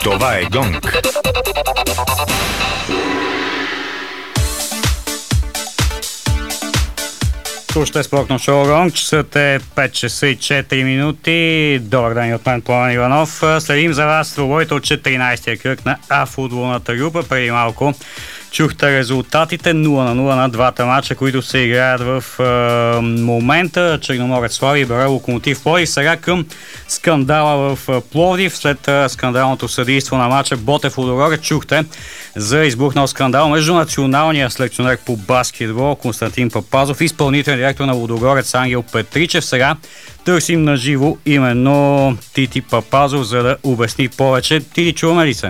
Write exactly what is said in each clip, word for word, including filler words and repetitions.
Това е Гонг. Слушате спортно шоу Гонг. Часът е пет часа и четири минути. Добър ден от мен, Пламен Иванов. Следим за вас двубоите от четиринайсетия кръг на А-футболната група. Преди малко чухте резултатите нула на нула на двата мача, които се играят в е, момента. Черноморец Слави и Бара Локомотив Пловдив. Сега към скандала в Пловдив. След е, скандалното съдийство на мача Ботев Лудогорец чухте за избухнал скандал между националния селекционер по баскетбол Константин Папазов и изпълнителен директор на Лудогорец Ангел Петричев. Сега търсим на живо именно Тити Папазов, за да обясни повече. Тити, чуваме ли се?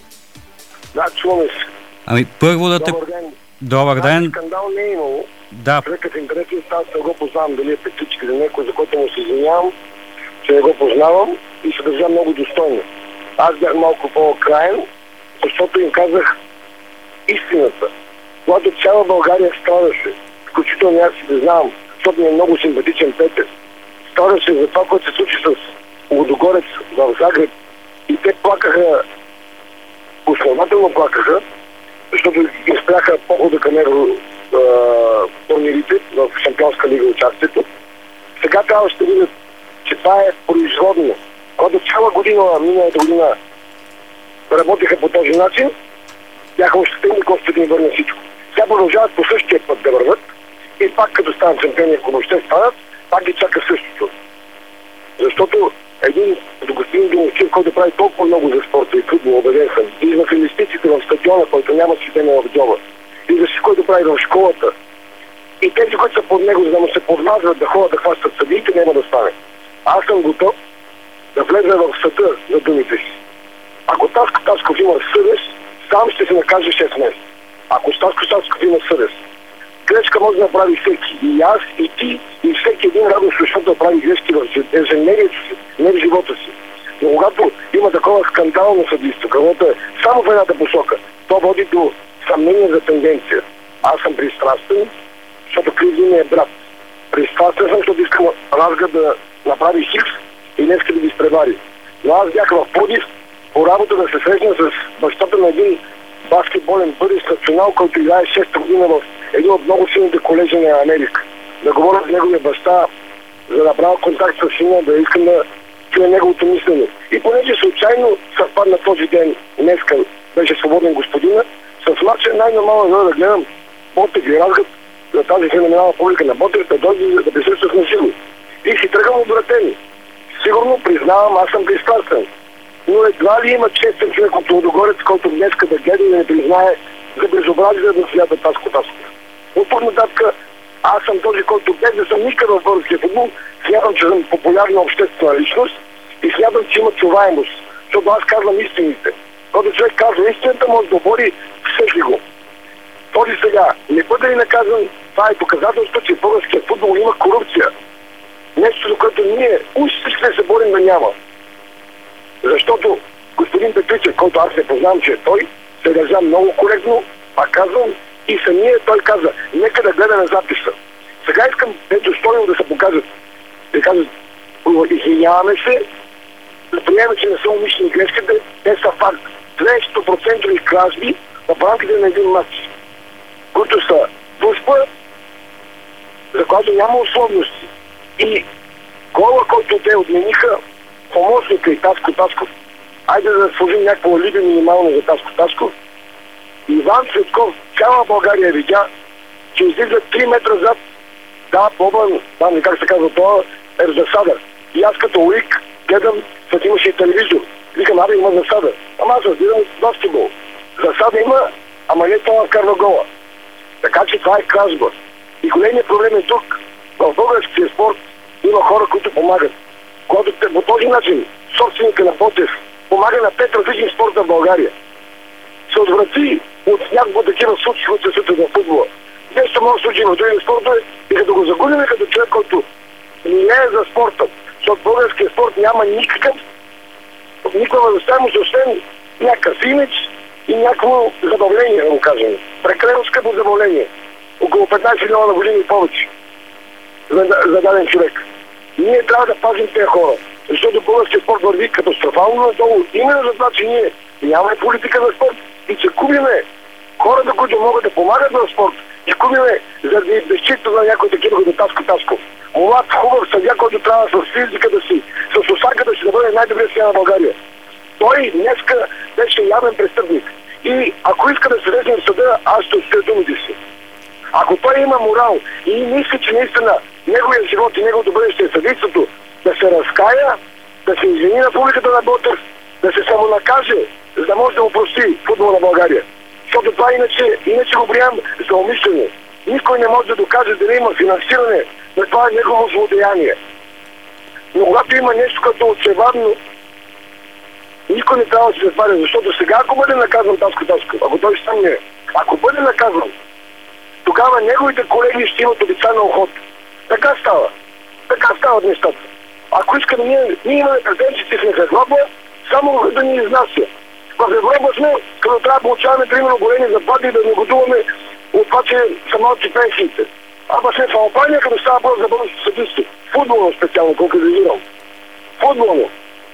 Да, чуваме се. Ами първо да те... Добър ден. Добър ден. Скандал не е имало. Да. Човекът интересен, аз не го познавам дали е Петричка или някой, за който му се извинявам, че не го познавам и се държа много достойно. Аз бях малко по-краен, защото им казах истината. Когато цяла България страдаше, включително аз си да знам, защото ми е много симпатичен Петър, страдаше за това, което се случи с Лудогорец в Загреб и те плакаха, основателно плакаха, защото ги спряха похода към евро турнирите в Шампионска лига участието. Сега трябва ще видят, че това е производно. Когато цяла година, миналата година работиха по този начин, бяха ощетени, колкото да им върне всичко. Сега продължават по същия път да върват и пак като станат шампиони, ако въобще станат, пак ги чака същото. Защото един като господин Домовчев, който прави толкова много за спорта и футбол, убеден съм, и в инвестициите в стадиона, който няма система в джоба, и за всичко, който прави в школата, и тези, които са под него, за да му се подмазват да ходят да хващат съдиите, няма да стане. Аз съм готов да влеза в съда за думите си. Ако Таско Тасков има съвест, сам ще се накаже шест месеца. Ако Таско Тасков има съвест, грешка може да направи всеки. И аз, и ти, и всеки един радост, защото да прави грешки в ежедневието си, не в живота си. Но когато има такова скандално съдийство, когато е само в едната посока, то води до съмнение за тенденция. Аз съм пристрастен, защото Кризи ми е брат. Пристрастен съм, защото искам Разга да направи хикс и днеска да ги изпревари. Но аз бях в Пловдив по работа да се срещна с бащата на един баскетболен бъдещ национал, който играе шеста година в един от много силните колежи на Америка. Да говоря с неговия баща, за да направя контакт с сина, да искам да чуя неговото мислене. И понеже случайно съвпадна този ден, днеска беше свободен господина, с мача най-нормално е да гледам Ботев и Разгът за тази феноменална публика на Ботев, да дойде да присъствах на живо. И си тръгвам обратени. Сигурно признавам, аз съм пристрастен. Но едва ли има честен човек от Лудогорец, който днеска да гледа и да не признае за безобразие да свята Таско Тасков. От тук нататък аз съм този, който без да съм никъде в българския футбол, смятам, че съм популярна обществена личност и смятам, че има чуваемост. Защото аз казвам истините. Когато човек казва истината, може да обори всеки го. Този сега не бъде ли наказан, това е доказателство, че в българския футбол има корупция. Нещо, за което ние уж ще се борим да няма. Защото господин Петричев, който аз не познавам, че е той, се държа много коректно, пак казвам, и самия той каза, нека да гледаме записа. Сега искам недостойно да се покажат. Да кажат, извиняваме се, да приемем, че не са умишлени грешките, те са факт. двеста процента кражби в рамките на един матч, които са дружба, за която няма условности. И гола, който те отмениха, помощника и Таско Тасков, айде да сложим някакво алиби минимално за Таско Тасков, Иван Цветков, цяла България видя, че излиза три метра зад, да, Бобан, там не как се казва това, е в засада. И аз като уик гледам, защото имаше и телевизор. Викам, абе има засада. Ама аз разбирам от баскетбол. Засада има, ама не това вкарва гола. Така че това е кражба. И големият проблем е тук. В българския спорт има хора, които помагат. Когато те по този начин собственика на Ботев помага на пет различни спорта в България, се отврати от някакво такива случаи, които се случват в футбола. Нещо може да случи в други спортове и като го загубим като човек, който не е за спорта, защото българския спорт няма никакъв никаква възвръщаемост, освен някакъв имидж и някакво забавление, да го кажем. Прекалено скъпо забавление. Около петнайсет милиона години и повече за, за даден човек. Ние трябва да пазим тези хора. защото българския спорт върви катастрофално надолу. Именно за това, че ние нямаме политика на спорт и че кубиме хората, които могат да помагат на спорт, и кубиме заради безчинство на някой такива като Таско Тасков. Млад, хубав съдия, който трябва с физиката си, с осаката си да бъде най-добрият съдия на България. Той днеска беше явен престъпник. И ако иска да се влезе в съда, аз ще отстоя думите си. Ако той има морал и мисли, че наистина неговият живот и неговото бъдеще е съдейството, да се разкая, да се извини на публиката на Ботев, да се самонакаже, за да може да опрости футбол на България. Защото това иначе, иначе го приемам за умишлено. Никой не може да докаже дали има финансиране на това негово злодеяние. Но когато има нещо като очевадно, никой не трябва да се затваря, защото сега, ако бъде наказан Таско Тасков, ако той сам не е, ако бъде наказан, тогава неговите колеги ще имат обичайна охот. Така става. Така стават нещата. Ако иска да ние, ние имаме претенциите в Европа, само да ни изнася. В Европа сме, като трябва да получаваме примерно големи заплати и да негодуваме от това, че са малки пенсиите. Ама сме в Албания, като става въпрос за българските съдисти. Футболно специално, конкретизирам. Футболно.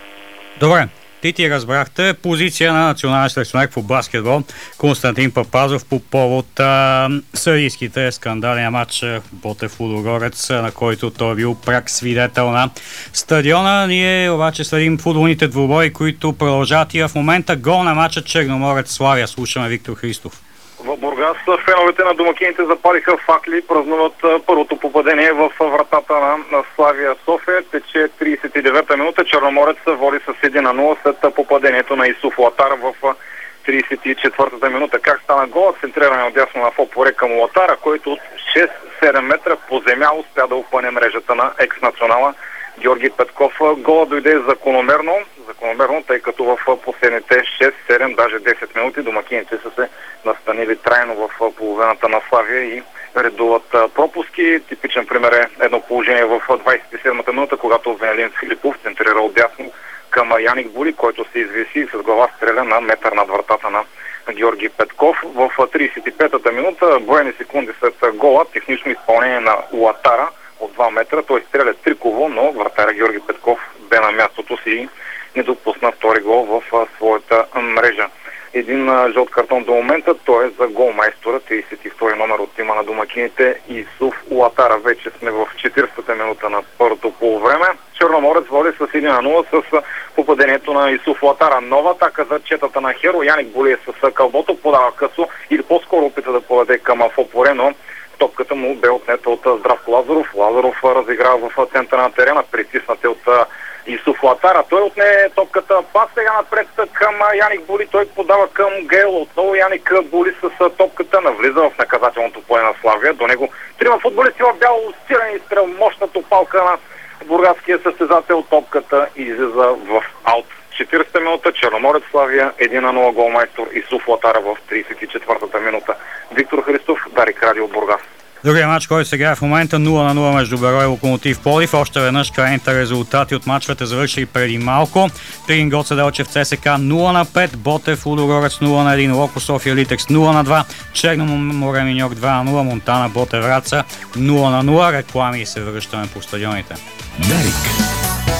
Добре. Ти ти разбрахте позиция на националния селекционер по баскетбол Константин Папазов по повод а, съдийските скандали на матч Ботев Лудогорец, на който той е бил пряк свидетел на стадиона. Ние обаче следим футболните двубои, които продължат и в момента гол на матча Черноморец Славия. Слушаме Виктор Христов. В Бургас феновете на домакините запалиха факли, празнуват първото попадение в вратата на, на Славия София. Тече тридесет и девета минута. Черноморец води с един на нула след попадението на Исуф Латара в тридесет и четвъртата минута. Как стана гол? Центриране отдясно на Фопоре към Латара, който от шест-седем метра по земя успя да опъне мрежата на екс-национала Георги Петков. Гола дойде закономерно, закономерно, тъй като в последните шест, седем, даже десет минути домакините са се настанили трайно в половината на Славия и редуват пропуски. Типичен пример е едно положение в двадесет и седмата минута, когато Венелин Филипов центрира отдясно към Яник Були, който се извиси с глава стреля на метър над вратата на Георги Петков. В тридесет и петата минута, броени секунди след гола, технично изпълнение на Латара от два метра. Той стреля триково, но вратаря Георги Петков бе на мястото си и не допусна втори гол в своята мрежа. Един а, жълт картон до момента, той е за голмайстора, тридесет и втори номер от тима на домакините Исуф Латара. Вече сме в четиридесетата минута на първото полувреме. Черноморец води с един на нула с попадението на Исуф Латара. Нова атака за четата на Херо. Яник Були с кълбото подава късо или по-скоро опита да подаде към Фопоре, но топката му бе отнета от Здравко Лазаров. Лазаров разиграва в центъра на терена, притиснат е от Исуф Латара. Той отне топката пас сега напред към Яник Були. Той подава към Гейл. Отново Яник Були с топката навлиза в наказателното поле на Славия. До него трима футболисти в бяло стирани изстрел мощната палка на бургаския състезател. Топката излиза в аут. четиридесета минута, Черноморец Славия, един на нула голмайстор Исуф Латара в тридесет и четвъртата минута. Виктор Христов, Дарик Радио, Бургас. Другия матч, който сега е в момента нула на нула между Берой и Локомотив Пловдив. Още веднъж крайните резултати от мачовете завършили преди малко. Трин Гоце Делчев ЦСКА нула на пет, Ботев Лудогорец нула на един, Локо София Литекс нула на два, Черно море Миньок два на нула, Монтана Ботев Враца нула на нула. Реклами и се връщаме по стадионите. Дарик.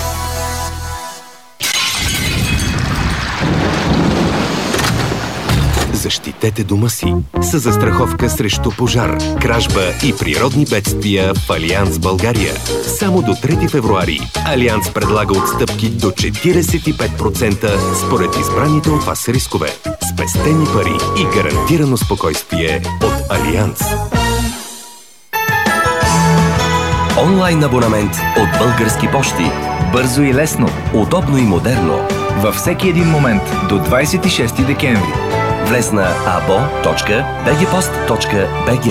Защитете дома си със застраховка срещу пожар, кражба и природни бедствия в Алианс България. Само до трети февруари Алианс предлага отстъпки до четиридесет и пет процента според избраните от вас рискове. Спестени пари и гарантирано спокойствие от Алианс. Онлайн абонамент от Български пощи. Бързо и лесно, удобно и модерно. Във всеки един момент до двадесет и шести декември. Влез на a b o точка b g post точка b g.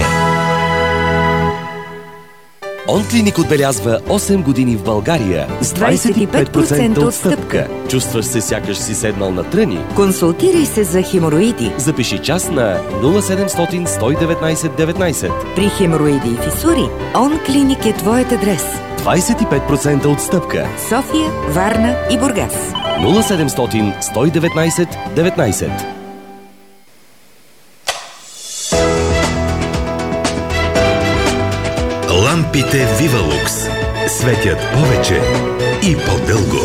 OnClinic отбелязва осем години в България с двадесет и пет процента отстъпка. Чувстваш се сякаш си седнал на тръни? Консултирай се за хемороиди. Запиши час на нула седемстотин сто и деветнадесет деветнадесет. При хемороиди и фисури OnClinic е твоят адрес. двадесет и пет процента отстъпка. София, Варна и Бургас. нула седемстотин сто и деветнадесет деветнадесет. Лампите Вивалукс светят повече и по-дълго.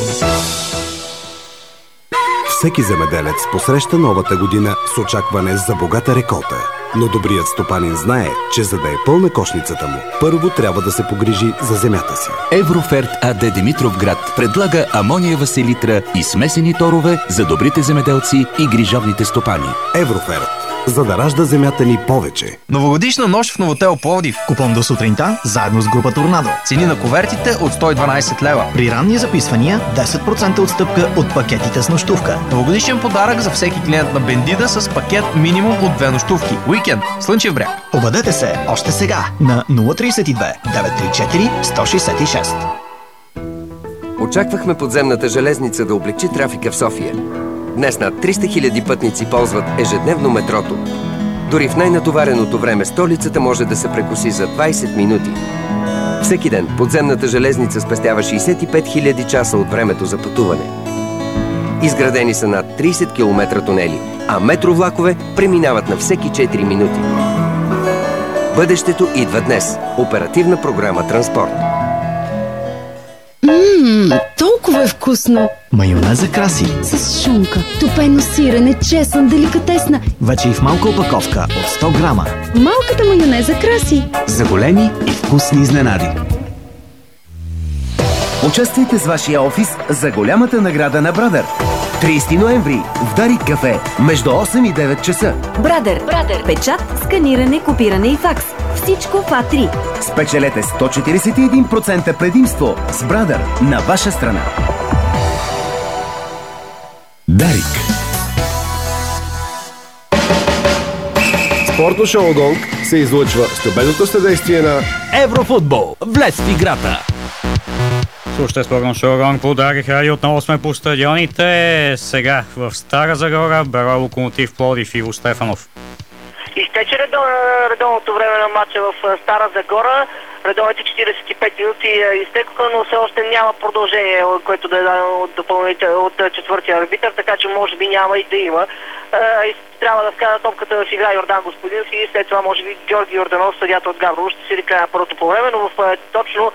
Всеки земеделец посреща новата година с очакване за богата реколта. Но добрият стопанин знае, че за да е пълна кошницата му, първо трябва да се погрижи за земята си. Евроферт АД Димитровград предлага амониева селитра и смесени торове за добрите земеделци и грижовните стопани. Евроферт, за да ражда земята ни повече. Новогодишна нощ в Новотел Пловдив. Купон до сутринта, заедно с група Торнадо. Цени на кувертите от сто и дванадесет лева. При ранни записвания десет процента отстъпка от пакетите с нощувка. Новогодишен подарък за всеки клиент на Бендида с пакет минимум от две нощувки. Уикенд, Слънчев бряг. Обадете се още сега на нула три две девет три четири едно шест шест. Очаквахме подземната железница да облегчи трафика в София. Днес над триста хиляди пътници ползват ежедневно метрото. Дори в най-натовареното време столицата може да се прекоси за двадесет минути. Всеки ден подземната железница спестява шейсет и пет хиляди часа от времето за пътуване. Изградени са над тридесет километра тунели, а метровлакове преминават на всеки четири минути. Бъдещето идва днес. Оперативна програма Транспорт. Ммм, толкова е вкусно! Майонез за краси. С шунка, топено сирене, чесън, деликатесна. Вече и в малка опаковка от сто грама. Малката майонез за краси. За големи и вкусни изненади. Участвайте с вашия офис за голямата награда на Брадър. тридесети ноември в Дарик кафе между осем и девет часа. Брадър. Брадър. Печат, сканиране, копиране и факс. Всичко в А три. Спечелете сто четиридесет и един процента предимство с Брадър на ваша страна. Дарик. Спортно шоу Гонг се излъчва с любезното съдействие на Еврофутбол. Влез в играта! Слушайте спортно шоу Гонг по Дарик радио. Отново сме по стадионите. Сега в Стара Загора, Берой Локомотив Пловдив, Иво Стефанов. Изтече редовното време на матча в Стара Загора. Редовните четиридесет и пет минути изтекоха, но все още няма продължение, което да е дадено от, допълнител, от четвъртия арбитър, така че може би няма и да има. И трябва да вкара топката в игра Йордан Господински и след това може би Георги Йорданов, съдията от Габрово, ще си края на първото по време, но в точно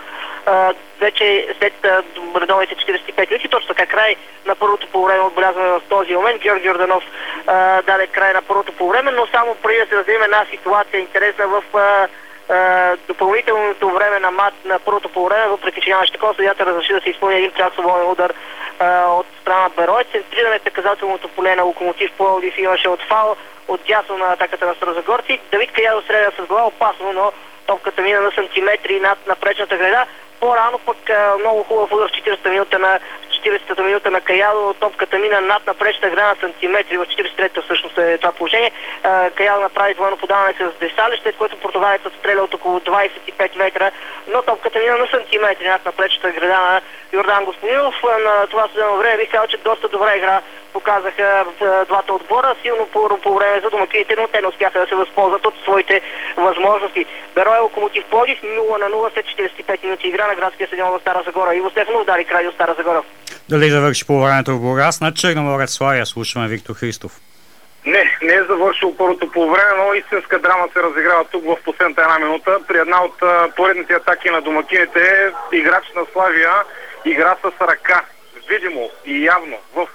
вече след редовните четиридесет и пет минути, точно така край на първото по време отбелязваме в този момент. Георги Йорданов а, даде край на първото по време, но само преди да се разделим една ситуация интересна в а, а, допълнителното време на мат на първото по време, въпреки че нямаше такова, съдията разреши да се изпълни един пряк свободен удар а, от страна на Берой. Центриране наказателното поле на Локомотив Пловдив имаше от фал от дясно на атаката на старозагорци. Давид Каядо стреля с глава опасно, но топката мина на сантиметри над напречната града. По-рано пък много хубав удар в четиридесета минута на четиридесета минута на Каядо. Топката мина над напречната града на сантиметри. В четиридесет и трета всъщност е това положение. Каядо направи двойно подаване с Десале, след което португалецът стреля от около двадесет и пет метра, но топката мина на сантиметри над напречната града на Йордан Господинов. На това съдено време бих казал, че доста добра игра показаха двата отбора. Силно по, по време за домакините, но те не успяха да се възползват от своите възможности. Берой Локомотив Пловдив нула на нула след четиридесет и пет минути игра на градския стадион в Стара Загора. Иво Стефанов, Дарик радио Стара Загора. Дали завърши по времето в Бургас на Черноморец Славия? Слушаме Виктор Христов. Не, не е завършил първото по време, но истинска драма се разиграва тук в последната една минута. При една от поредните атаки на домакините играч на Славия игра с ръка, видимо и явно в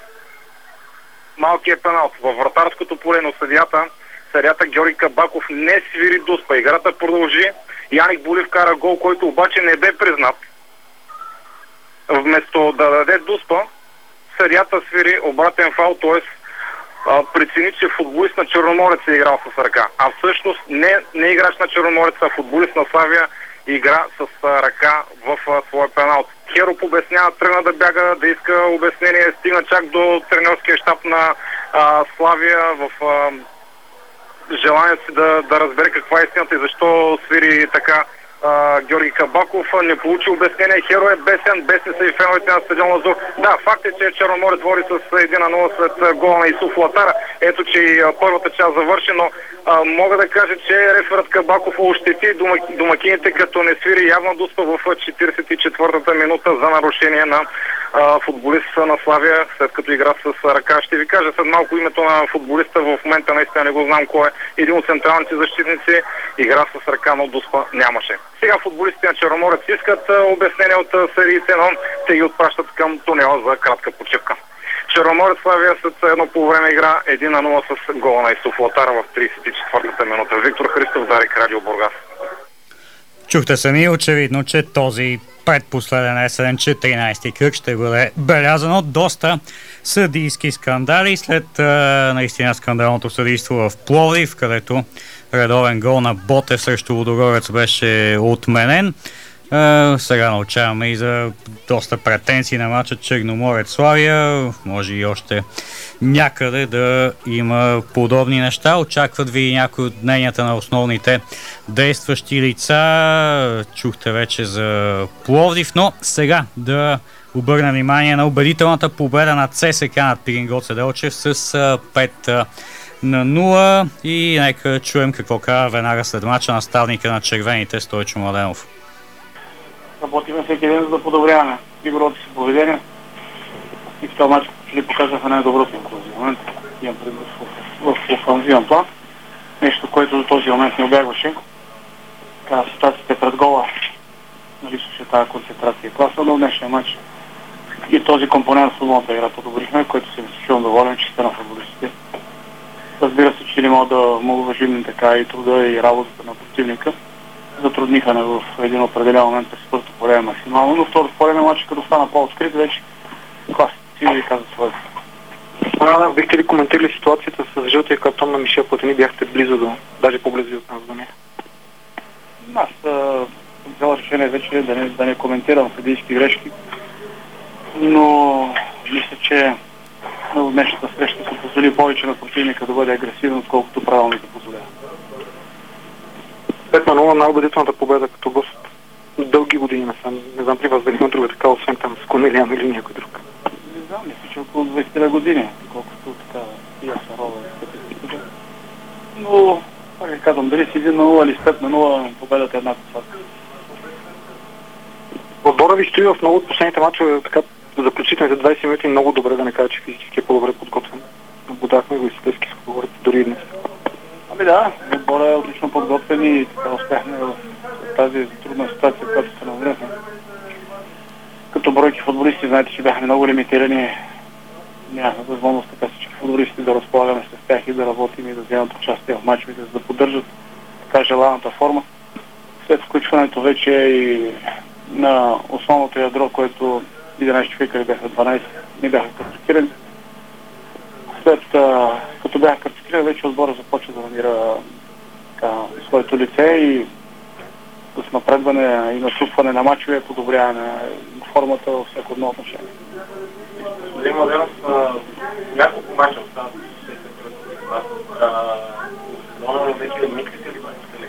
малкият пеналт във вратарското поле на съдията. Съдията Георги Кабаков не свири дуспа. Играта продължи. Яник Булев кара гол, който обаче не бе признат. Вместо да даде дуспа, съдията свири обратен фаул, т.е. прецени, че футболист на Черноморец е играл с ръка. А всъщност не, не играч на Черноморец, а футболист на Славия игра с ръка в своя пеналт. Хероп обяснява, тръгна да бяга, да иска обяснение, стигна чак до тренерския щаб на а, Славия в а, желанието си да, да разбере каква е истината и защо свири така а, Георги Кабаков. Не получи обяснение. Херо е бесен, бесни са и феновете на стадион Лазур. Да, факт е, че Черноморец води с един на нула след гола на Исуф Латара. Ето, че и а, първата част завърши, но а, мога да кажа, че реферът Кабаков ощети домакините, като не свири явна дуспа в четиридесет и четвъртата минута за нарушение на а, футболист на Славия, след като игра с ръка. Ще ви кажа след малко името на футболиста, в момента наистина не го знам кой е. Един от централните защитници игра с ръка, но Дуспа нямаше. Сега футболистите на Черноморец искат а, обяснение от а, сериите, но те ги отпращат към тунела за кратка почивка. Черноморец Славия след едно по време игра едно на нула с гола на Исуф Латар в тридесет и четвъртата минута. Виктор Христов, Дарик, Радио Бургас. Чухте сами очевидно, че този предпоследен есен четиринайсети кръг ще бъде белязан от доста съдийски скандали след а, наистина скандалното съдийство в Пловдив, където редовен гол на Ботев срещу Лудогорец беше отменен. Uh, сега научаваме и за доста претенции на матча Черноморец Славия. Може и още някъде да има подобни неща. Очакват ви някои от мненията на основните действащи лица. Чухте вече за Пловдив, но сега да обърнем внимание на убедителната победа на ЦСКА над Пирин Гоце Делчев с пет на нула и нека чуем какво казва веднага след мача наставника на червените Стойчо Младенов. Работиме всеки ден за да подобряваме игровото си поведение. И в този матч ли показаха най-доброто в този момент. Имам предвид в, в офанзивен план. Нещо, което до този момент не обягваше. Така, ситуациите пред гола наличаше тази концентрация и класа, но в днешния матч и този компонент в футболната игра подобрихме, който съм изключително доволен, че сте на футболистите. Разбира се, че не мога да му уважим така и труда и работата на противника. Затрудниха в един определен момент през първото поле максимално, но второто поле на матча, като стана по-открит, вече класите си казват своето. А, бихте ли коментирали ситуацията с жълтия картон на Мишел Платини? Бяхте близо до, даже по-близо от нас до нея. Аз съм взел решение вече да не, да не коментирам съдийски грешки, но мисля, че в днешната среща се позволи повече на противника да бъде агресивен, отколкото правилно да позволява. пет на нула най-убедителната победа като гост дълги години насам. Не знам при вас дали има друга така, освен там с Корнелиан или някой друг. Не знам, мисля, че около двайсет години, колкото така и аз са рода. Но, пак ви казвам, дали си един на нула или с пет на нула, победата е една посадка. Отбора ви стои в много от последните мачове, така заключителните двайсет минути много добре, да не кажа, че физически е по-добре подготвен. Наблюдахме го и съдейски с говорите дори и днес. Ами да, отбора е отлично подготвен и така успяхме в тази трудна ситуация, която се намерихме. Като бройки футболисти, знаете, че бяхме много лимитирани. Нямахме възможност така всички футболисти да разполагаме с тях и да работим и да вземат участие в мачовете, за да поддържат така желаната форма. След включването вече и на основното ядро, което единайсет човека ли бяха, дванайсет, не бяха картотирани. След като бяха картотирани, вече отбора започва да намира така, своето лице и с напредване и натрупване на мачове подобряване на формата във всяко едно отношение. Господин Младенов, няколко мача остават но вече мислите ли селекция?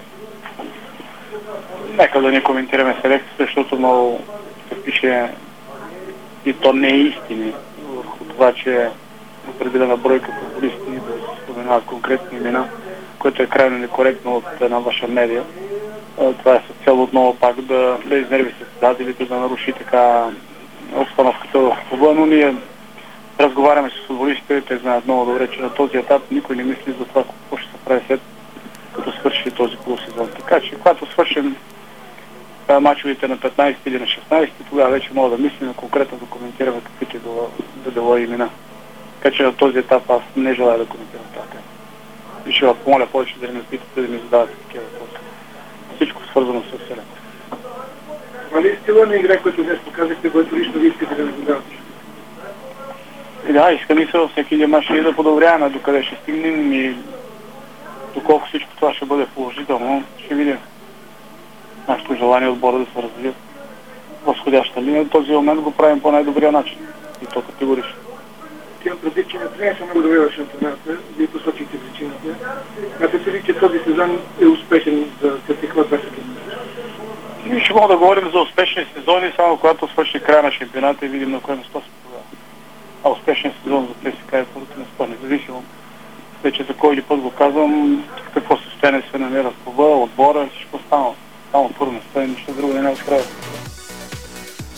Нека да не коментираме селекцията, защото много се пише и то не е истини върху това, че определена бройка футболисти да споменават конкретни имена, което е крайно некоректно от една ваша медия. Това е с цел отново пак да, да изнерви състезателите, да наруши така обстановката в клуба, но ние разговаряме с футболистите, те знаят много добре, че на този етап никой не мисли за това какво ще се прави след като свърши този полусезон. Така че, когато свършим мачовете на петнайсети или на шестнайсети, тогава вече мога да мислим конкретно да коментираме каквито да било имена. Така че на този етап аз не желая да коментирам тази тема. И ще ви помоля повече да не ме питате, да ми задавате такива въпроси. Всичко свързано с селекцията. Това ли е стила на игра, който днес показахте, който лично ви искате да наблюдавате? Да, иска ми се във всеки един мач и да подобряваме докъде ще стигнем и доколко всичко това ще бъде положително, ще видим. Нашето желание отбора да се развие в възходяща линия. В този момент го правим по най-добрия начин. И то категорично. Имам предвид, че не трябва много добре в шампионата, вие посочихте причината. Смятате ли, че този сезон е успешен за ЦСКА двайсет? Ние ще мога да говорим за успешни сезони, само когато свърши края на шампионата и видим на кое место се подава. А успешен сезон за ЦСКА е първото место, независимо. Вече за кой или път го казвам, какво състояние се намира в клуба, отбора, всичко стана. Само първо место и нищо друго не е открива.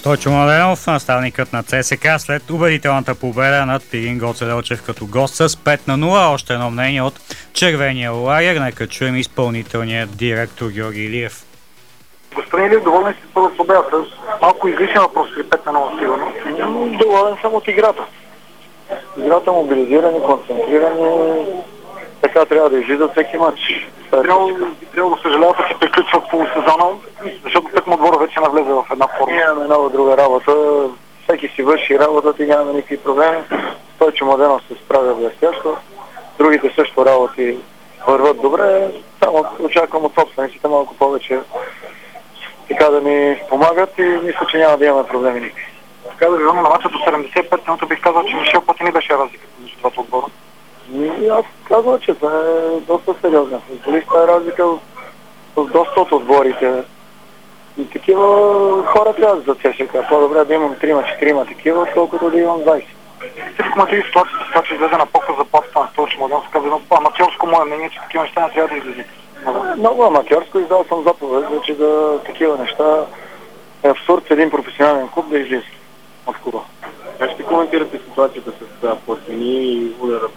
Стойчо Младенов, наставникът на ЦСКА, след убедителната победа над Пирин Гоце Делчев като гост с пет на нула. Още едно мнение от червения лагер. Нека чуем изпълнителният директор Георги Илиев. Господин Илиев, доволен си първо с победата. Малко излишен въпрос при пет на нула сигурно. Доволен съм от играта. Играта мобилизирани, концентрирани. Така трябва да излизат всеки матч. Трябва, трябва да съжалява, че се приключва в полусезона, защото тъкмо отбора вече навлезе в една форма. Нямаме много друга работа. Всеки си върши работата и нямаме никакви проблеми. Стойчо Младенов се справя блестящо. Другите също работи върват добре. Само очаквам от собствениците малко повече така да ми помагат и мисля, че няма да имаме проблеми никакви. Така да виждам на мача до седемдесет и пет минути бих казал, че Мишел Платини беше разликата между двата отбора. И аз казвам, че това е доста сериозна. Футболиста е разлика с доста от отборите. И такива хора трябва за ЦСКА. По-добре да имам трима-четирима такива, отколкото да имам двайсет. Ти коментари ситуацията, с това, че излезе на по-къс заплатата на Стойчо Младенов, се казва едно аматьорско мое мнение, че такива неща не трябва да излизат. Много аматьорско, издал съм заповед, че да такива неща е абсурд един професионален клуб да излиза от клуба. Как ще коментирате ситуацията с Платини и удара?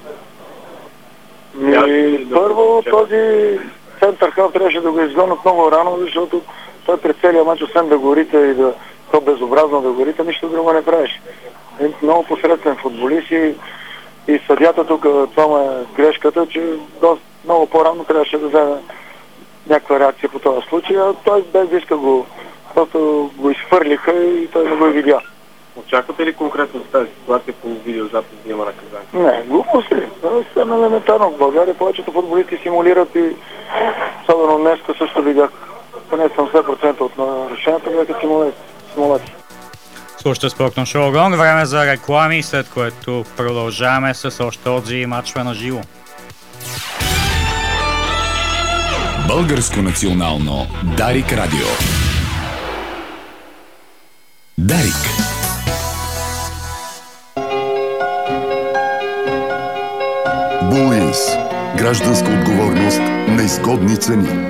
И първо този център хал трябваше да го изгонят много рано, защото той пред целия мач, освен да горите и да то безобразно да горите, нищо друго не правиш. Много посредствен футболист и, и съдята тук, това му е грешката, че доста, много по-рано трябваше да вземе някаква реакция по този случай, а той без да иска го, просто го изхвърлиха и той не го видя. Очаквате ли конкретно за тази ситуация по видеозапис да има наказание? Не, глупост ли. Това е елементарно. В България повечето футболисти симулират и особено днеска също видях поне седемдесет процента от нарушенията бяха симулации. Слушате Спортно шоу Гонг. Време за реклами, след което продължаваме с още отзиви и мачове на живо. Българско национално Дарик Радио. Дарик. Булинс. Гражданска отговорност на изгодни цени.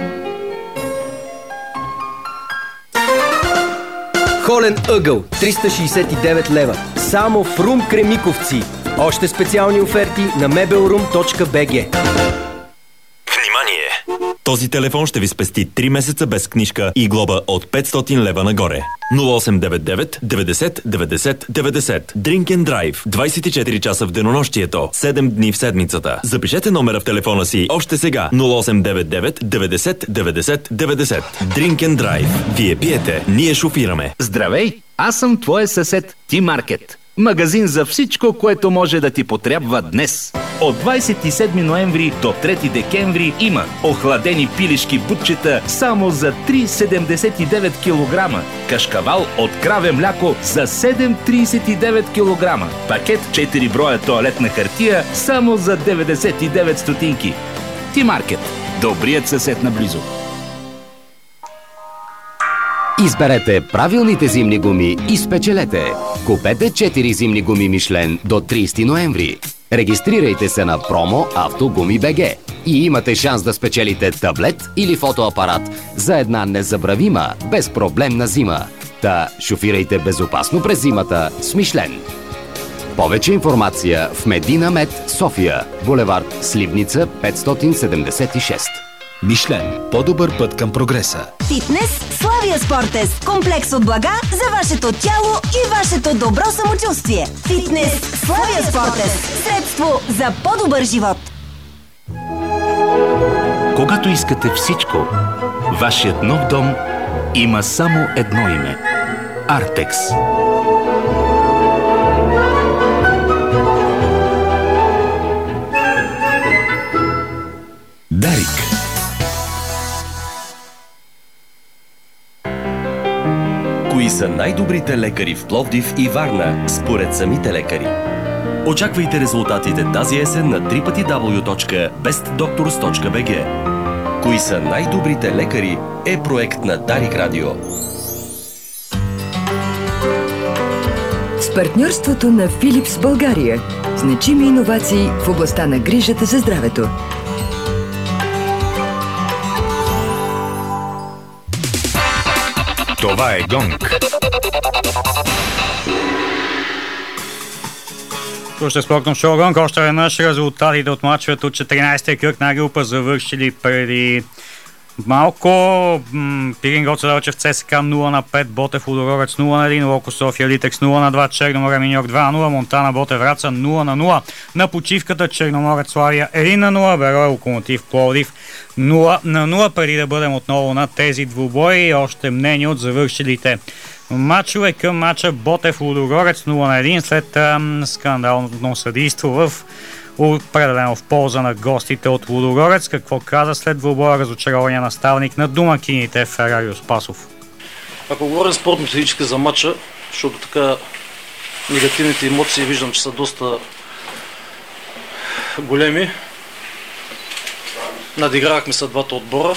Холен ъгъл триста шейсет и девет лева. Само в Рум Кремиковци. Още специални оферти на мебелрум точка би джи. Внимание! Този телефон ще ви спести три месеца без книжка и глоба от петстотин лева нагоре. нула осем девет девет деветдесет деветдесет деветдесет. Drink and Drive. двайсет и четири часа в денонощието. седем дни в седмицата. Запишете номера в телефона си още сега. нула осем девет девет деветдесет деветдесет деветдесет. Drink and Drive. Вие пиете, ние шофираме. Здравей! Аз съм твой съсед Ти-Маркет. Магазин за всичко, което може да ти потрябва днес. От двайсет и седми ноември до трети декември има охладени пилешки бутчета само за три седемдесет и девет килограма. Кашкавал от краве мляко за седем трийсет и девет килограма. Пакет четири броя тоалетна хартия само за деветдесет и девет стотинки. Ти-Маркет. Добрият съсед наблизо. Изберете правилните зимни гуми и спечелете. Купете четири зимни гуми Мишлен до трийсети ноември. Регистрирайте се на промо Автогуми БГ и имате шанс да спечелите таблет или фотоапарат за една незабравима, безпроблемна зима. Та шофирайте безопасно през зимата с Мишлен. Повече информация в Медина Мед, София, булевард Сливница петстотин седемдесет и шест. Мишлен. По-добър път към прогреса. Фитнес Славия Спортес. Комплекс от блага за вашето тяло и вашето добро самочувствие. Фитнес Славия Спортес. Средство за по-добър живот. Когато искате всичко, вашият нов дом има само едно име – Артекс. Дарик. Кои са най-добрите лекари в Пловдив и Варна, според самите лекари? Очаквайте резултатите тази есен на дабъл ю дабъл ю дабъл ю точка бест докторс точка би джи. Кои са най-добрите лекари е проект на Дарик Радио. С партньорството на Филипс България. Значими иновации в областта на грижата за здравето. Това е Гонг. Слушайте спортно шоу Гонг. Още веднъж резултатите от мачовете от четиринайсетия кръг на група завършили преди малко. Пирин Гоце Делчев ЦСКА нула на пет, Ботев Лудогорец нула на един, Локо София Литекс нула на два, Черноморе Миньок два на нула, Монтана Ботев Враца нула на нула. На почивката Черноморец Славия един на нула, Берой Локомотив Пловдив нула на нула. Преди да бъдем отново на тези двубои, още мнение от завършилите матчове към матча Ботев Лудогорец нула на един след ам, скандално съдийство в определено в полза на гостите от Лудогорец. Какво каза след двубоя разочарования наставник на домакините Ферарио Спасов? Ако говорим спортно-физически за матча, защото така негативните емоции виждам, че са доста големи. Надигравахме се двата отбора.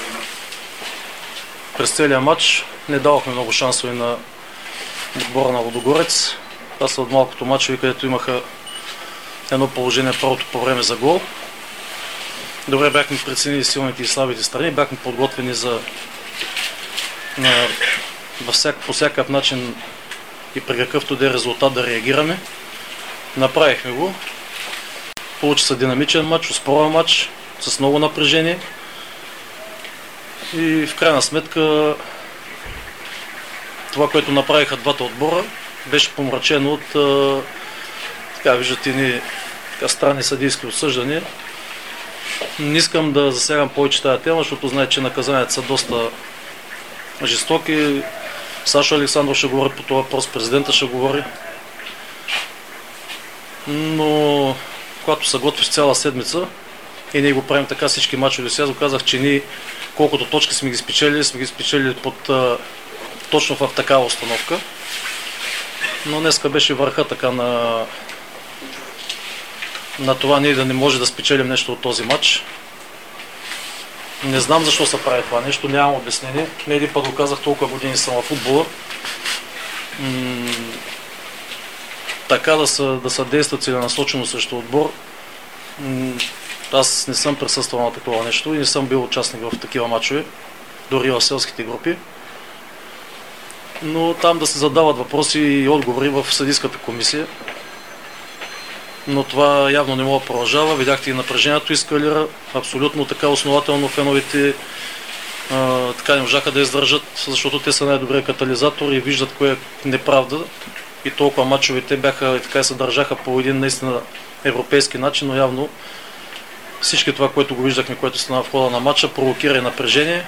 През целия матч не давахме много шансове на отбора на Лудогорец. Това са от малкото матчове, където имаха едно положение първото по време за гол. Добре бяхме преценили силните и слабите страни, бяхме подготвени за на, всяк, по всякакъв начин и при какъвто да е резултат да реагираме. Направихме го. Получи се динамичен матч, успорен матч, с много напрежение. И в крайна сметка това, което направиха двата отбора, беше помрачено от така виждате ни така странни съдийски осъждания. Не искам да засягам повече тази тема, защото знае, че наказанията са доста жестоки. Сашо Александров ще говори по това въпрос, президента ще говори. Но когато се готвиш цяла седмица и ние го правим така всички мачове, сега казах, че ние колкото точки сме ги спечелили, сме ги спечелили под, точно в такава установка. Но днеска беше върха така на на това ние да не може да спечелим нещо от този матч. Не знам защо се прави това нещо, нямам обяснение. Не един път го казах, толкова години съм в футбола. М- така да се, да се действа целенасочено срещу отбор. М- аз не съм присъствал на такова нещо и не съм бил участник в такива матчове, дори в селските групи. Но там да се задават въпроси и отговори в съдийската комисия. Но това явно не мога да продължава. Видяхте и напрежението ескалира. Абсолютно така основателно феновете а, така не можаха да издържат, защото те са най-добрият катализатор и виждат кое е неправда. И толкова мачове те бяха и така се държаха по един наистина европейски начин, но явно всички това, което го виждахме, което стана в хода на матча, провокира и напрежение.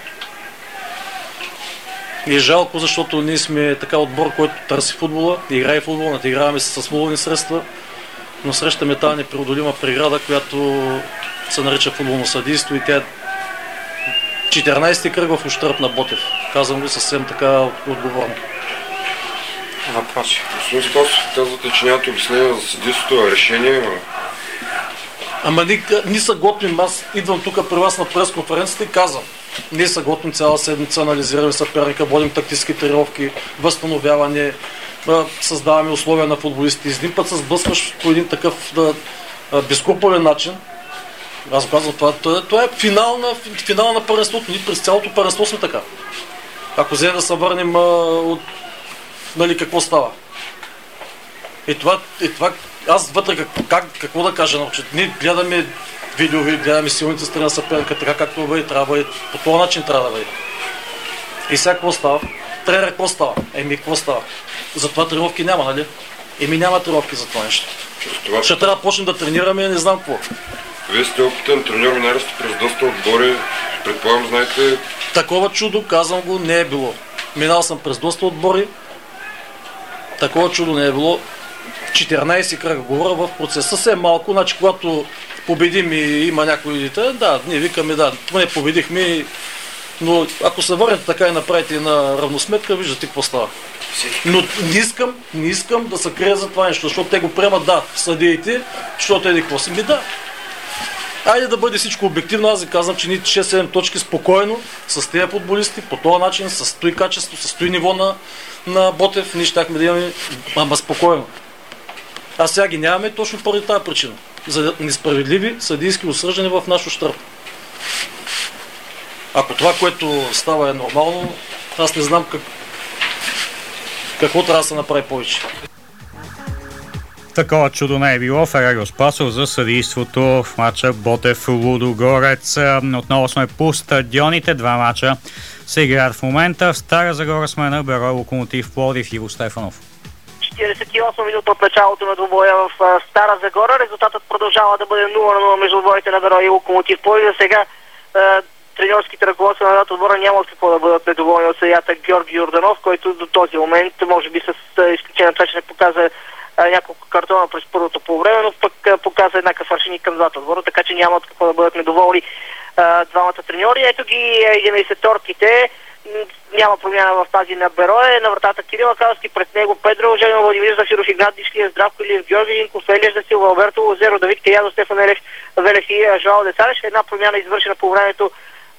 И е жалко, защото ние сме така отбор, който търси футбола, играе футбол, надиграваме се с футболни средства, но срещаме тази непреодолима преграда, която се нарича футболно съдийство и тя е четиринайсети кръг в ущърб на Ботев. Казвам го съвсем така отговорно. Въпроси. Господин Спасов, казвате, че нямате обяснение за съдийството, а решение? Ама ние, ние са готвим, аз идвам тук при вас на пресконференцията и казвам. Ние са готвим цяла седмица, анализираме съперника, водим тактически тренировки, възстановяване, създаваме условия на футболистите. Един път се сблъскваш по един такъв да, безкруполен начин. Аз го казвам, това, това, това е финал на, финал на първенството. Ние през цялото първенство сме така. Ако вземем да се върнем а, от нали, какво става. И това, и това аз вътре как, как, какво да кажа, че ние гледаме видеови, гледаме силните страни на съперника, така както бъде, трябва да бъде, по този начин трябва да бъде. И сега какво става? Тренер, какво става? Еми, какво става? Затова тренировки няма, нали? Еми няма тренировки за това нещо. Това... Ще трябва да почнем да тренираме, не знам какво. Вие сте опитен треньор, минали сте през доста отбори, предполагам, знаете... Такова чудо, казвам го, не е било. Минал съм през доста отбори, такова чудо не е било. четиринайсет кръга говоря в процес. Съвсем малко, значи когато победим и има някои дете, да, ние викаме, да, поне победихме, но ако се върнете така и направите на равносметка, виждате какво става. Но не искам, не искам да се крия за това нещо, защото те го приемат, да, съдиите, защото еди какво си ми, да. Айде да бъде всичко обективно, аз ви казвам, че ние шест-седем точки спокойно с тези футболисти, по този начин, с той качество, с той ниво на, на Ботев, ние щяхме да имаме, ама спокойно. А сега ги нямаме точно поради тази причина. За несправедливи съдийски осъждания в наш ущърб. Ако това, което става е нормално, аз не знам как, какво трябва да се направи повече. Такова чудо не е било. Фереро Спасов за съдийството в матча Ботев-Лудогорец. Отново сме по стадионите. Два матча се играят в момента. В Стара Загора сме на Берой Локомотив Пловдив. Иво Стефанов. четиридесет и осма минута от началото на двубоя в Стара Загора. Резултатът продължава да бъде нула на нула между отборите на Берой и Локомотив Пловдив. Сега треньорските ръководства на двата отбора няма какво да бъдат недоволни от съдията Георги Йорданов, който до този момент, може би с изключение на това, че не показа няколко картона през първото полувреме, но пък показа еднакъв аршеник към двата отбора, така че няма от какво да бъдат недоволни а, двамата треньори. Ето ги единайсеторките. Няма промяна в тази на Берое. На вратата Кирил Акалски, пред него Педро, Женя Владимир Зафиров, Игнат Дишлия, Здравко Илиев, Георги Динков, Елия Засилва, Алберто Лозеро, Давид Кеядо, Стефан Елев, Велев и Жоал Децареш. Една промяна извършена по времето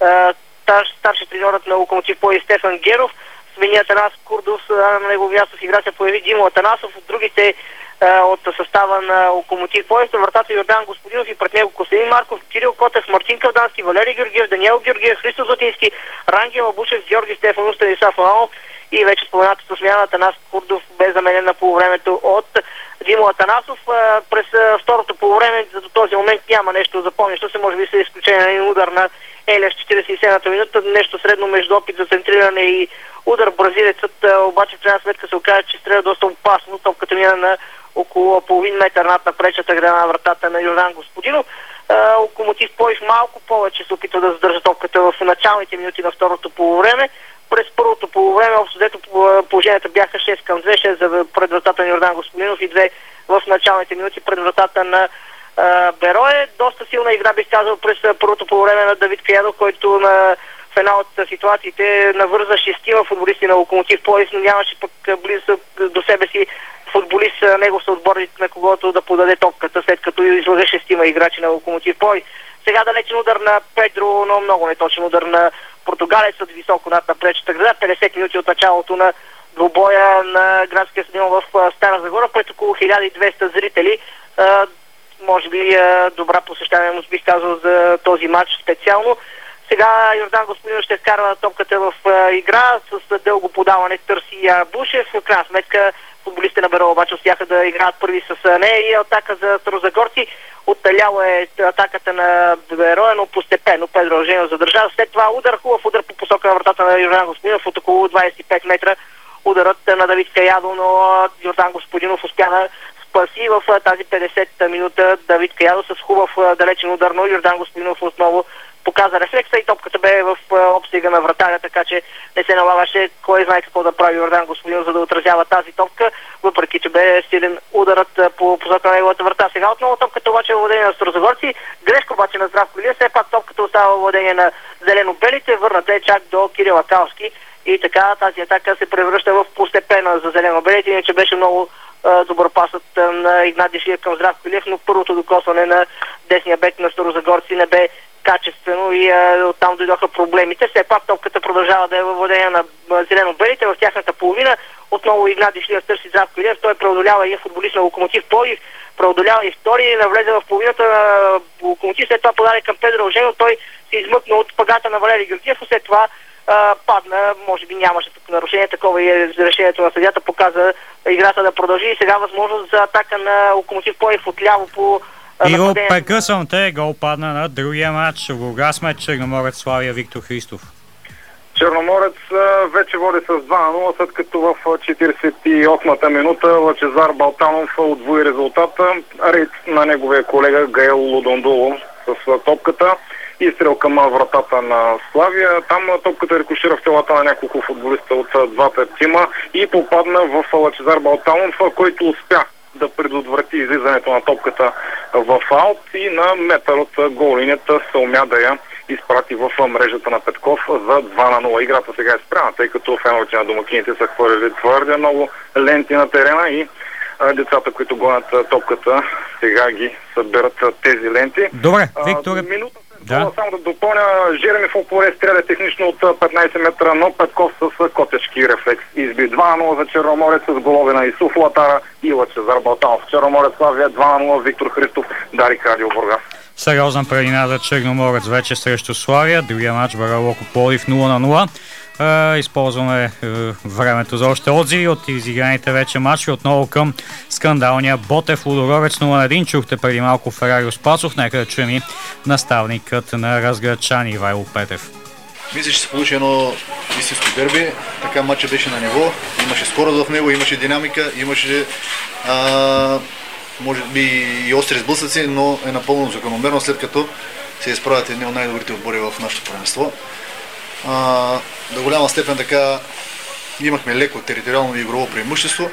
старши треньорът на Локомотив Пловдив Стефан Геров. Смени Атанас Курдов, на негово място в игра се появи Димо Атанасов. От другите а, от състава на Локомотив Пловдив, вратата Йордан Господинов и пред него Костадин Марков, Кирил Котев, Мартин Кавдански, Валерий Георгиев, Даниел Георгиев, Христо Златински, Рангел Абушев, Георги Стефанов, Станислав Ланов и вече споменатата смяна Атанас Курдов бе заменен на полувремето от Димо Атанасов. А, през а, второто полувреме до този момент няма нещо запомнящо се, може би с изключение на един удар на Елия в четиридесет и седмата минута, нещо средно между опит за центриране и удар. Бразилецът обаче в крайна сметка се оказа, че стреля доста опасно. Топката мина на около половин метър над напречната града на вратата на Йордан Господинов. Локомотив Пловдив малко повече се опитва да задържа топката в началните минути на второто полувреме. През първото полувреме общо взето положенията бяха шест към две, шест пред вратата на Йордан Господинов и две в началните минути пред вратата на Берое. Доста силна игра, бих казал, през първото полувреме на Давид Каядо, който на в една от ситуациите навърза шестима футболисти на Локомотив Пловдив, но нямаше пък близо до себе си футболист, негов съотборник, на когото да подаде топката, след като излъже шестима играчи на Локомотив Пловдив. Сега далечен удар на Педро, но много неточен удар на португалецът високо над напречната града. петдесет минути от началото на двубоя на градския стадион в Стара Загора, пред около хиляда и двеста зрители. Може би добра посещаемост, бих казал, за този матч специално. Сега Йордан Господинов ще вкарва топката в игра с дълго подаване, търси Бушев. В крайна сметка футболистите на Берой обаче успяха да играят първи с нея и атака за старозагорци. Отталяла е атаката на Берой, но постепенно Педро Женев задържа. След това удар, хубав удар по посока на вратата на Йордан Господинов от около двадесет и пет метра. Ударът на Давид Каядо, но Йордан Господинов успя да спаси в тази петдесета минута Давид Каядо с хубав далечен удар, но Йордан Господинов отново показа рефлекса и топката бе в обсега на вратаря, така че не се налагаше кой знае какво да прави Йордан Господинов, за да отразява тази топка, въпреки че бе силен ударът по посока на неговата врата. Сега отново топката обаче е владение на старозагорци, грешка обаче на Здравко Илиев, все пак топката остава владение на зелено-белите, върната е чак до Кирил Акалски и така тази атака се превръща в постепена за зелено-белите, иначе беше много добър пасът на Игнат Дишлиев към Здравко Илиев, но първото докосване на десния бек на старозагорци не бе качествено и а, оттам дойдоха проблемите. Все пак топката продължава да е във владение на зелено-белите в тяхната половина. Отново Игнат Дишлиев търси Здравко Илиев. Той преодолява и футболист на Локомотив Пловдив, преодолява и втори, навлезе в половината на Локомотив, след това подаде към Педро Женев. Той се измъкна от пагата на Валерий Георгиев, след това а, падна. Може би нямаше тук нарушение, такова и е решението на съдията, показа играта да продължи и сега възможност за атака на Локомотив Пловдив отляво по Иво, прекъсвам те, гол падна на другия матч. В Бургас меч Черноморец Славия, Виктор Христов. Черноморец вече води с два на нула, след като в четиридесет и осмата минута Лъчезар Балтанов удвои резултата. Рейд на неговия колега Гаел Лудондоло с топката и стрел към вратата на Славия. Там топката рикошира в телата на няколко футболиста от двата тима и попадна в Лъчезар Балтанов, който успя да предотврати излизането на топката в аут и на метър от гол-линията се умя да я изпрати в мрежата на Петков за два на нула. Играта сега е спряна, тъй като феновете на домакините са хвърляли твърде много ленти на терена и а, децата, които гонят топката, сега ги събират тези ленти. Добре, Виктор. Минута да. Само да допълня, Жереми Фолпоре стреля технично от петнадесет метра, но Петков с котешки рефлекс изби два на нула за Черноморец с голове на Исуф Латара и Лъчезар Балтанов. Черноморец Славия два на нула, Виктор Христов, Дарик Радио Бургас. Сериозна предина за Черноморец вече срещу Славия. Другия матч Берой Локо Пловдив нула на нула. Е, използваме е, времето за още отзиви от изиграните вече матчи. Отново към скандалния Ботев Лудогорец нула на един. Чухте преди малко Ферарио Спасов. Нека да чуем и наставникът на разградчани Ивайло Петев. Мисля, че се получи едно истинско дерби. Така матчът беше на ниво. Имаше скорост в него, имаше динамика, имаше а, може би и остри сблъсъци, но е напълно закономерно, след като се изправят едни от най-добрите отбори в нашето първенство. А, до голяма степен така имахме леко териториално и игрово преимущество.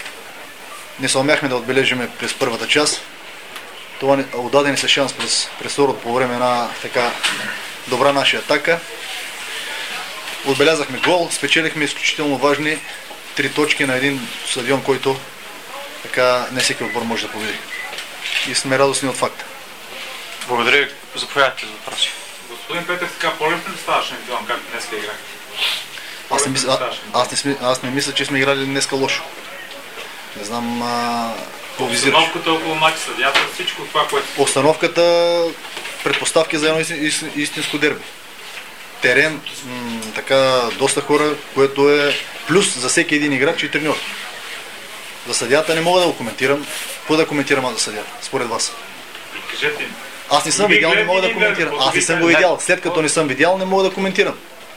Не съумяхме да отбележиме през първата част. Това не, отдаде ни се шанс през, през второто по време на така добра наша атака. Отбелязахме гол, спечелихме изключително важни три точки на един стадион, който така не всеки отбор може да победи. И сме радостни от факта. Благодаря. Заповядайте за въпроси. Господин Петев, така по-лесно ли ставаш на Дилан, както днеска играх? Аз не, мисля, а, аз, не, аз не мисля, че сме играли днеска лошо. Не знам а, какво визираш. Обстановката около матча, съдията, всичко това, което... Обстановката, предпоставки за едно истинско дерби. Терен, м- така доста хора, което е плюс за всеки един играч и треньор. За съдията не мога да го коментирам. Какво да коментирам аз за съдията, според вас? Кажете им. Аз не съм видял, не мога да коментирам. Аз не съм го видял. След като не съм видял, не мога да коментирам.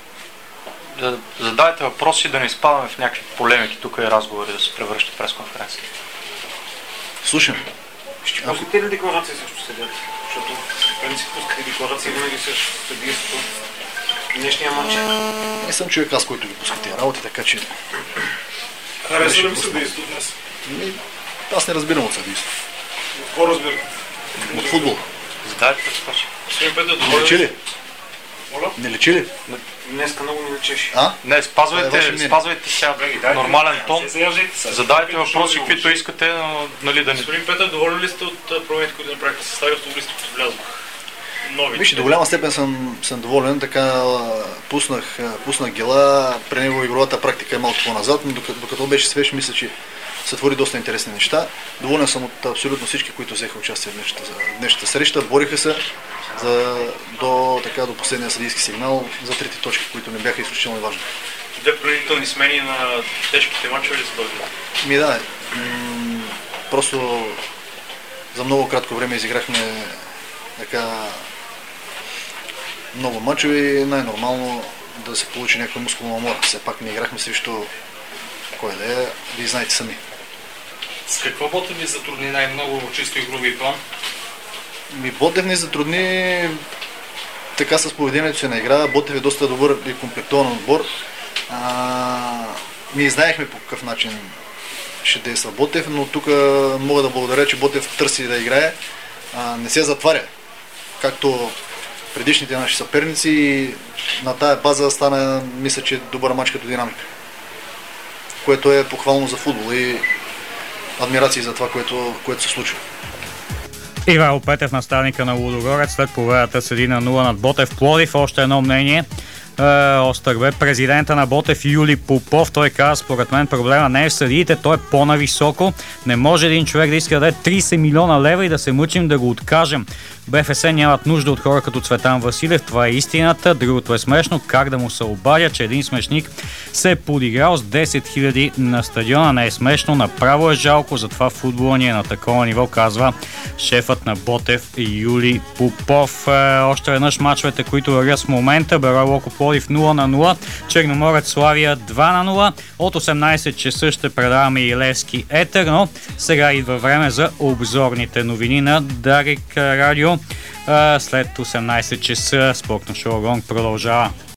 Да задавайте въпроси, да не изпадаме в някакви полемики, тук е разговори, да се превръщат в пресконференция. Слушам. Ще пускате ли декларация срещу съдията? Защото в принцип пускате декларация винаги срещу съдийството. Днешния матч. Не съм човек аз, който ги пуска тези работи, така че... Харесва ли ми съдийство днес? Аз не разбирам от съдийство. Какво разбирам? От футбол. Задайте въпроси. Господин Петър, Не лечи ли? Не лечи ли? Днеска много ми лечеше. А? Не, спазвайте, спазвайте сега нормален тон. Задавайте въпроси, каквито искате, но нали да не... Господин Петър, доволен ли сте от промените, които направиха състави футболисти, които влязоха? Вижте, до голяма степен съм, съм доволен, така пуснах, пуснах Гела, при него игровата практика е малко по-назад, но докато, докато беше свеж, мисля, че се твори доста интересни неща. Доволен съм от абсолютно всички, които взеха участие в днешната, днешната среща, бориха се за, до, така, до последния съдийски сигнал за трети точки, които не бяха изключително важни. Две принудителни смени на тежките мачове ли са дълги? Ми да, м- просто за много кратко време изиграхме така много мачове и най-нормално да се получи някаква мускулна умора. Все пак не играхме срещу кой да е, вие знаете сами. С какво Ботев ви затрудни най-много чисто игрови план? Ми Ботев ни затрудни така с поведението си на игра. Ботев е доста добър и комплектован отбор. А, ние знаехме по какъв начин ще действа Ботев, но тук мога да благодаря, че Ботев търси да играе. А, не се затваря. Както предишните наши съперници и на тая база стана, мисля, че добър мач като динамика. Което е похвално за футбол и адмирации за това, което, което се случва. Ивайло Петев, наставника на Лудогорец, след победата с един на нула над Ботев Пловдив. Още едно мнение. Е, остър бе президента на Ботев Юли Попов. Той каза, според мен проблема не е в съдиите, той е по-нависоко. Не може един човек да иска да даде трийсет милиона лева и да се мъчим да го откажем. БФС нямат нужда от хора като Цветан Василев, това е истината. Другото е смешно, как да му се обадя, че един смешник се е подиграл с десет хиляди на стадиона. Не е смешно, направо е жалко, затова футбола ни е на такова ниво, казва шефът на Ботев Юли Попов. Е, още веднъж мачовете, които вървят в момента. Берой Локо Пловдив нула на нула, Черноморец Славия два на нула. От осемнайсет часа ще предаваме и Левски етер, но сега идва време за обзорните новини на Дарик Радио. След осемнайсет часа спортно шоу Гонг продължава.